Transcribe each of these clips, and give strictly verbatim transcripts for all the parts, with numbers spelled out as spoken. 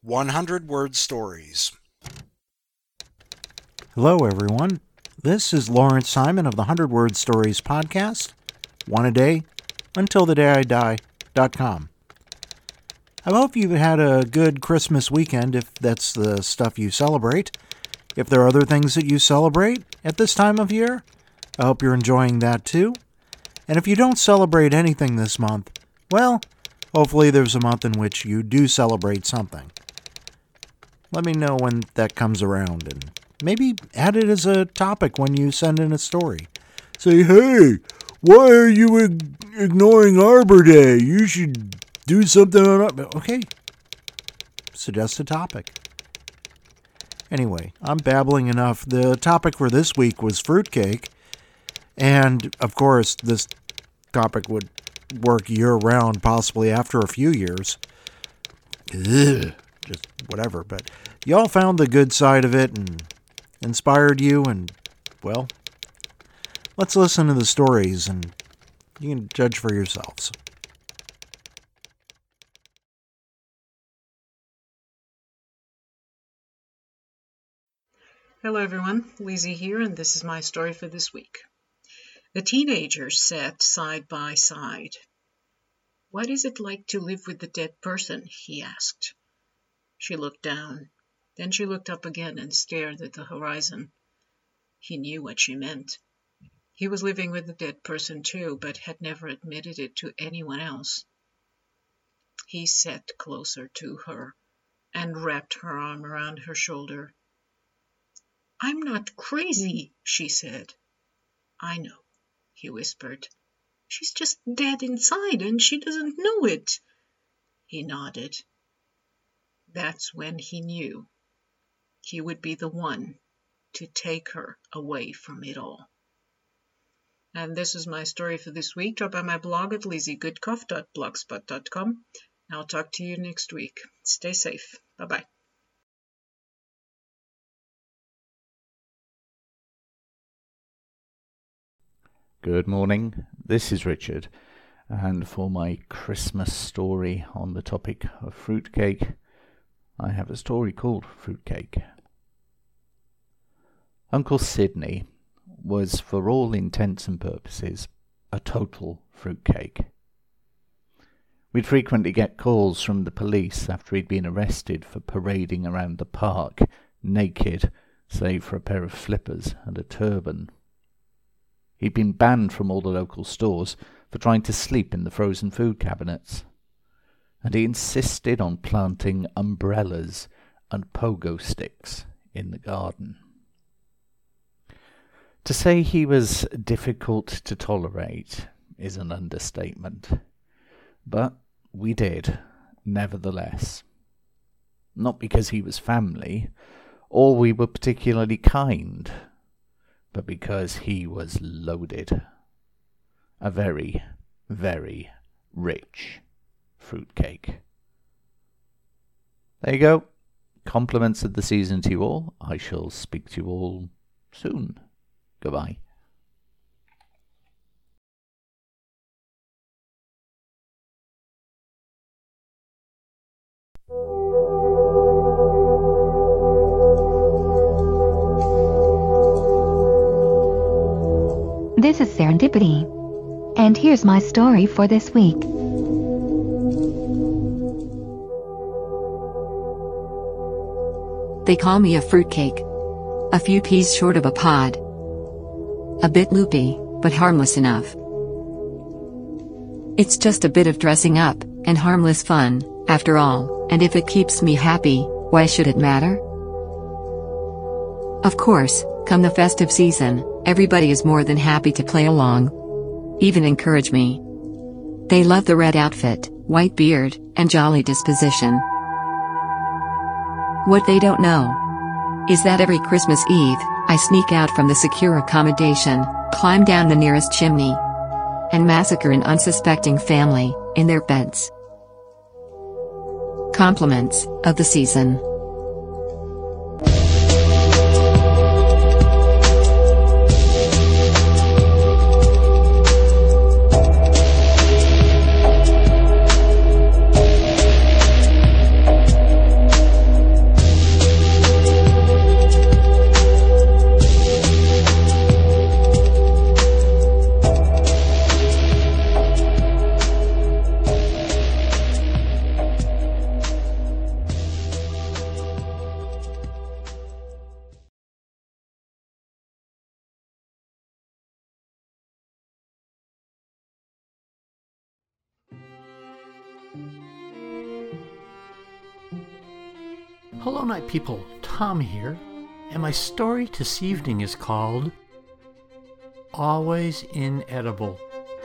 hundred Word Stories. Hello, everyone. This is Lawrence Simon of the one hundred Word Stories podcast, one a day, until the day I die dot com. I hope you've had a good Christmas weekend if that's the stuff you celebrate. If there are other things that you celebrate at this time of year, I hope you're enjoying that too. And if you don't celebrate anything this month, well, hopefully there's a month in which you do celebrate something. Let me know when that comes around and maybe add it as a topic when you send in a story. Say, hey, why are you ig- ignoring Arbor Day? You should do something on Arbor Day. Okay, suggest a topic. Anyway, I'm babbling enough. The topic for this week was fruitcake. And, of course, this topic would work year-round, possibly after a few years. Ugh, just whatever. But y'all found the good side of it and inspired you, and, well, let's listen to the stories, and you can judge for yourselves. Hello everyone, Lizzie here, and this is my story for this week. The teenagers sat side by side. "What is it like to live with a dead person?" he asked. She looked down. Then she looked up again and stared at the horizon. He knew what she meant. He was living with a dead person too, but had never admitted it to anyone else. He sat closer to her and wrapped her arm around her shoulder. "I'm not crazy," she said. "I know," he whispered. "She's just dead inside and she doesn't know it." He nodded. That's when he knew he would be the one to take her away from it all. And this is my story for this week. Drop by my blog at lizzie goodcoff dot blogspot dot com. I'll talk to you next week. Stay safe. Bye-bye. Good morning, this is Richard, and for my Christmas story on the topic of fruitcake, I have a story called Fruitcake. Uncle Sidney was, for all intents and purposes, a total fruitcake. We'd frequently get calls from the police after he'd been arrested for parading around the park, naked, save for a pair of slippers and a turban. He'd been banned from all the local stores for trying to sleep in the frozen food cabinets. And he insisted on planting umbrellas and pogo sticks in the garden. To say he was difficult to tolerate is an understatement. But we did, nevertheless. Not because he was family, or we were particularly kind, but because he was loaded. A very, very rich fruitcake. There you go. Compliments of the season to you all. I shall speak to you all soon. Goodbye. This is Serendipity, and here's my story for this week. They call me a fruitcake. A few peas short of a pod. A bit loopy, but harmless enough. It's just a bit of dressing up, and harmless fun, after all, and if it keeps me happy, why should it matter? Of course, come the festive season, everybody is more than happy to play along. Even encourage me. They love the red outfit, white beard, and jolly disposition. What they don't know is that every Christmas Eve, I sneak out from the secure accommodation, climb down the nearest chimney, and massacre an unsuspecting family in their beds. Compliments of the season. Hello, night people. Tom here, and my story this evening is called Always Inedible.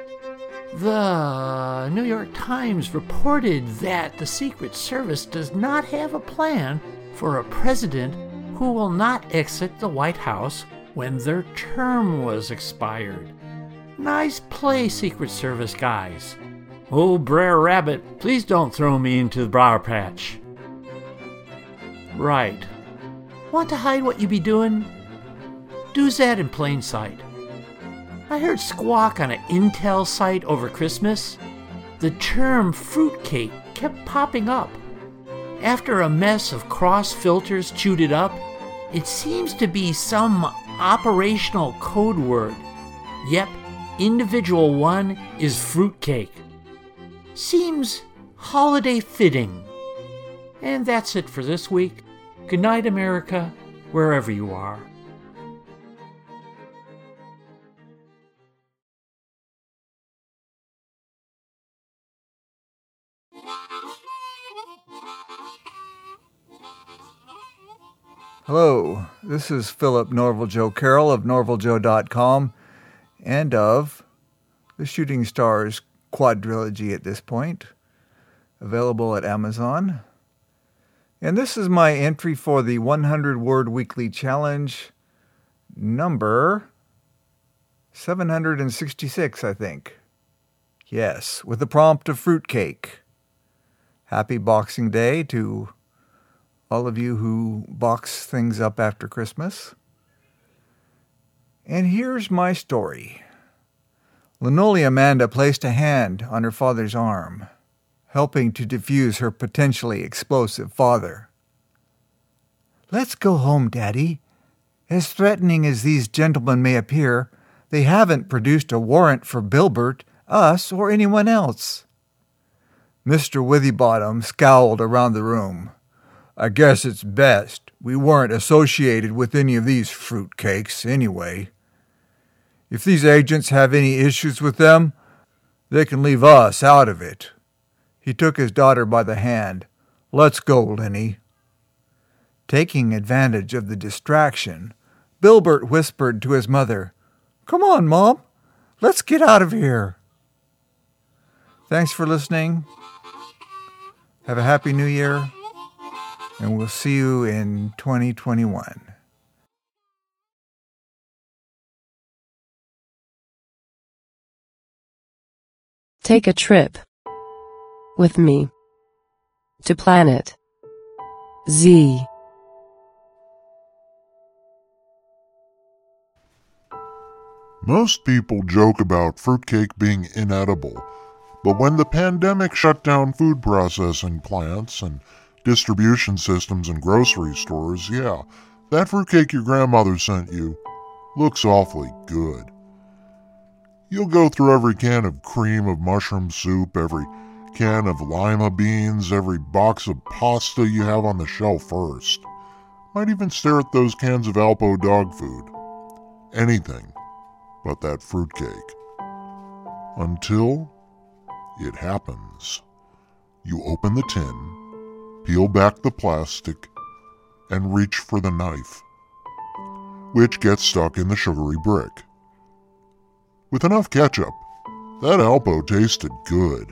The New York Times reported that the Secret Service does not have a plan for a president who will not exit the White House when their term was expired. Nice play, Secret Service guys. Oh, Brer Rabbit, please don't throw me into the briar patch. Right. Want to hide what you be doing? Do that in plain sight. I heard squawk on an Intel site over Christmas. The term fruitcake kept popping up. After a mess of cross filters chewed it up, it seems to be some operational code word. Yep, individual one is fruitcake. Seems holiday fitting. And that's it for this week. Good night, America, wherever you are. Hello, this is Philip Norval Joe Carroll of norval joe dot com and of the Shooting Stars quadrilogy at this point, available at Amazon. And this is my entry for the one hundred word Weekly Challenge, number seven hundred sixty-six, I think. Yes, with the prompt of fruitcake. Happy Boxing Day to all of you who box things up after Christmas. And here's my story. Linoleum Amanda placed a hand on her father's arm, helping to defuse her potentially explosive father. "Let's go home, Daddy. As threatening as these gentlemen may appear, they haven't produced a warrant for Bilbert, us, or anyone else." Mister Withybottom scowled around the room. "I guess it's best we weren't associated with any of these fruitcakes anyway. If these agents have any issues with them, they can leave us out of it." He took his daughter by the hand. "Let's go, Lenny." Taking advantage of the distraction, Bilbert whispered to his mother, "Come on, Mom. Let's get out of here." Thanks for listening. Have a happy new year, and we'll see you in twenty twenty-one. Take a trip with me to Planet Z. Most people joke about fruitcake being inedible, but when the pandemic shut down food processing plants and distribution systems in grocery stores, yeah, that fruitcake your grandmother sent you looks awfully good. You'll go through every can of cream of mushroom soup, every can of lima beans, every box of pasta you have on the shelf first. Might even stare at those cans of Alpo dog food. Anything but that fruitcake. Until it happens. You open the tin, peel back the plastic, and reach for the knife, which gets stuck in the sugary brick. With enough ketchup, that Alpo tasted good.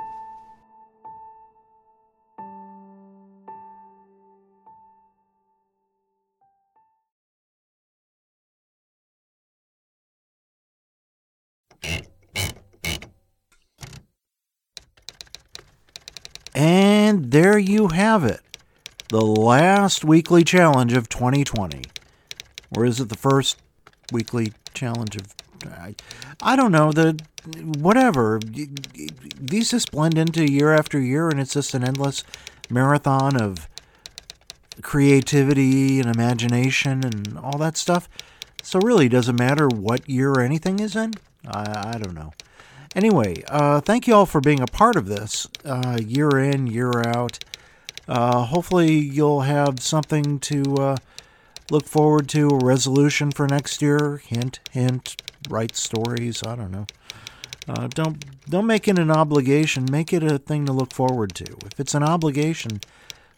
And there you have it. The last weekly challenge of twenty twenty. Or is it the first weekly challenge of... I, I don't know. The whatever. These just blend into year after year, and it's just an endless marathon of creativity and imagination and all that stuff. So really, it doesn't matter what year anything is in. I, I don't know. Anyway, uh, thank you all for being a part of this, uh, year in, year out. Uh, hopefully you'll have something to uh, look forward to, a resolution for next year. Hint, hint, write stories, I don't know. Uh, don't don't make it an obligation. Make it a thing to look forward to. If it's an obligation,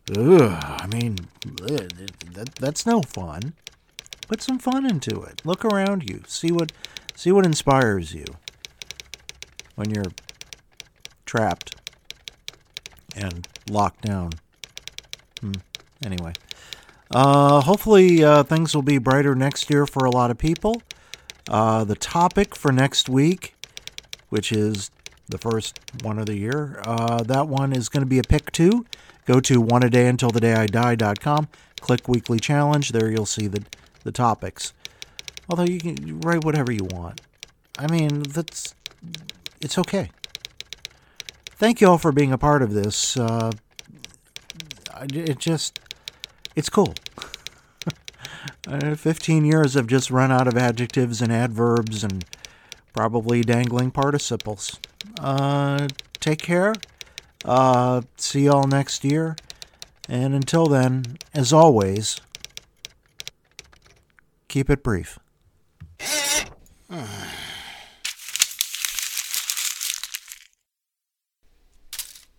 ugh, I mean, ugh, that, that's no fun. Put some fun into it. Look around you. See what, see what inspires you when you're trapped and locked down. Hmm. Anyway, uh, hopefully uh, things will be brighter next year for a lot of people. Uh, the topic for next week, which is the first one of the year, uh, that one is going to be a pick two. Go to one a day until the day I die dot com. Click Weekly Challenge. There you'll see the, the topics. Although you can write whatever you want. I mean, that's it's okay. Thank you all for being a part of this. Uh, it just, it's cool. uh, fifteen years have just run out of adjectives and adverbs and probably dangling participles. Uh, take care. Uh, see y'all next year. And until then, as always, keep it brief.